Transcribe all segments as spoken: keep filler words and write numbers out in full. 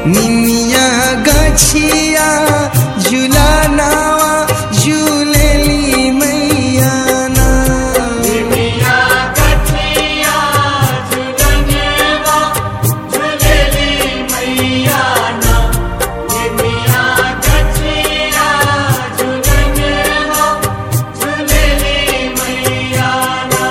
निमिया गछिया झुलनावा झूलेली मैया ना। निमिया गछिया झुलनवा झूलेली मैया ना। निमिया गछिया झुलनवा झूलेली मैया ना।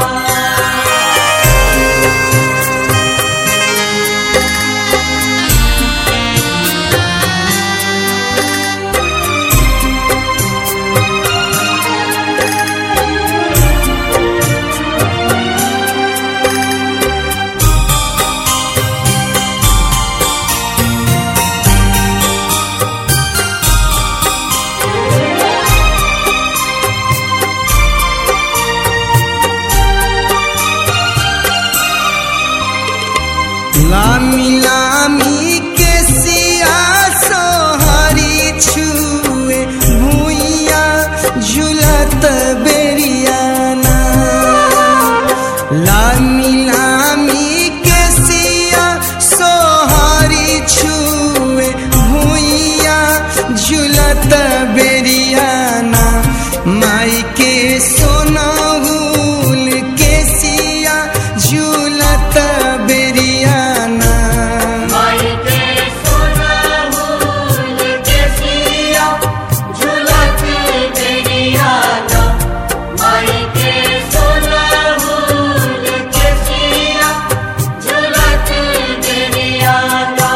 लामी लामी के सिया सोहरी छुए भुइया झुलत बेरिया ना। लामी लामी के सिया सोहरी छुए भुइया झुलत बेरिया ना। माई के सोनाहुल के सिया झुलत बेरिया ना। माई के सोनाहुल के सिया झुलत बेरिया ना। माई के सोनाहुल के सिया झुलत बेरिया ना।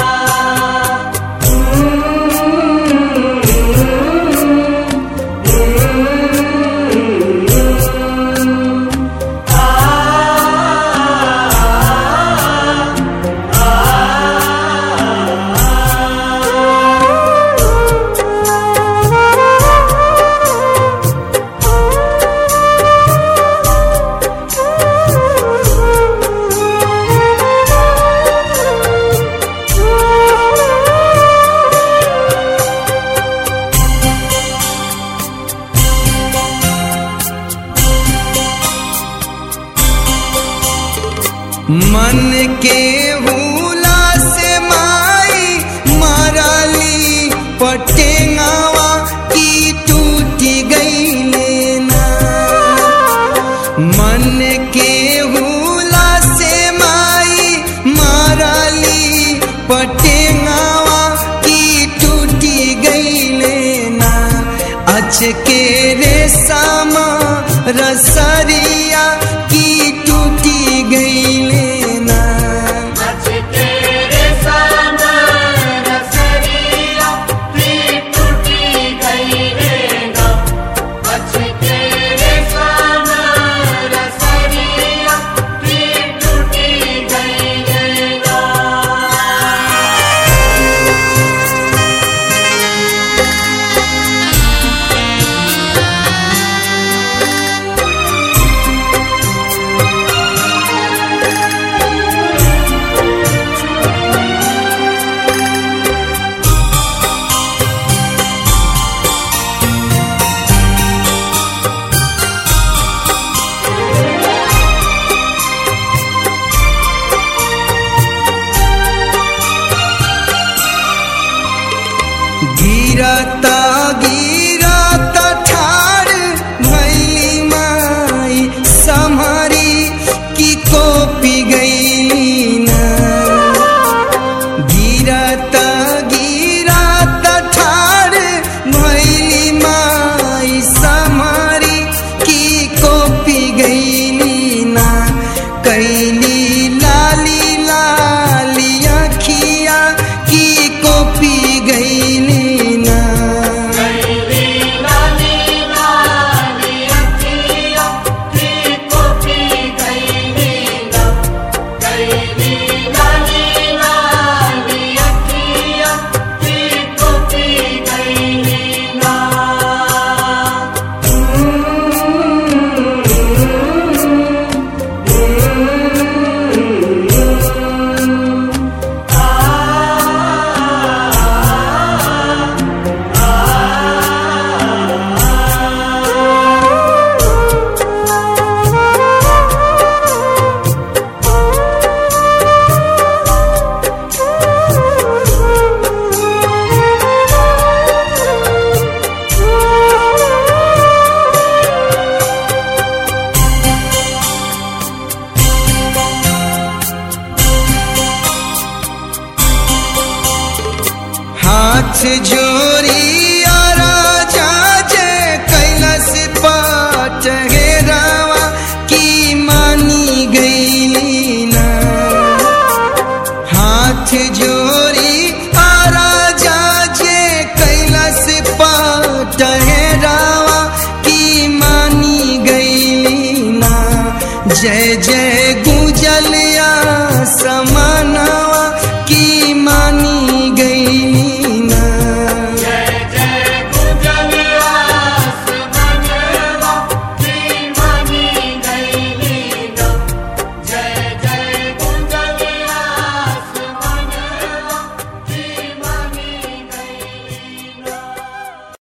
मन के हुला से माई मारली पटेंगावा की टूटी गई ना। मन के हुला से माई मारली पटेंगावा की टूटी गई ना। अच के रेशमा रसरिया की टूटी गई ना। अच तेरे सामा रसरिया की टूटी गई ना। अच तेरे सामा रसरिया की टूटी गई ना। गिरता गिरता ठाड़ भैली माई सम्हारी की कोपी गई ना। गिरता गिरता ठाड़ भैली माई सम्हारी की कोपी गई ना। कैली लाली लाली अखिया की कोपी गई ना। हाथ जोड़ी राजा जय कैलाश पाठ हेरावा की मानी गई ना। हाथ जोड़ी राजा जय कैलाश पाठ हेरावा की मानी गई ना। जय जय